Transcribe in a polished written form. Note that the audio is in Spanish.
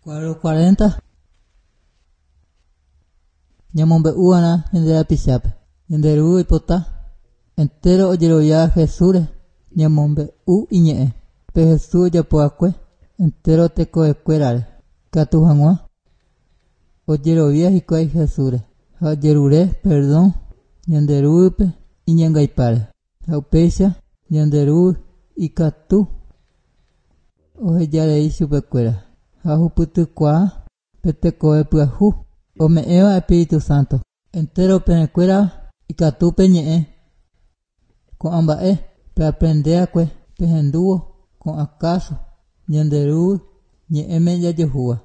Cuadro 40. Ñamombe'úva'erã hende rapichápe. Ñanderu oipota entero ojerovia Jesús ñamombe'u iñe'ẽ pe Jesús ojapo'akue entero tekoekuérare katu hag̃ua ojerovia hikuái Jesús ha ojerure perdón ñanderúpe iñangaipáre ha upéicha ñanderu ikatu ohejarei chupekuéra ha hupytykuaa pe tekove pyahu ome'ẽva Espíritu Santo entero peẽkuéra ikatúpe ñe'ẽ ko'ã mba'e pe aprendéakue pehendúvo ko'ã káso ñanderu ñe'ẽme jajohúva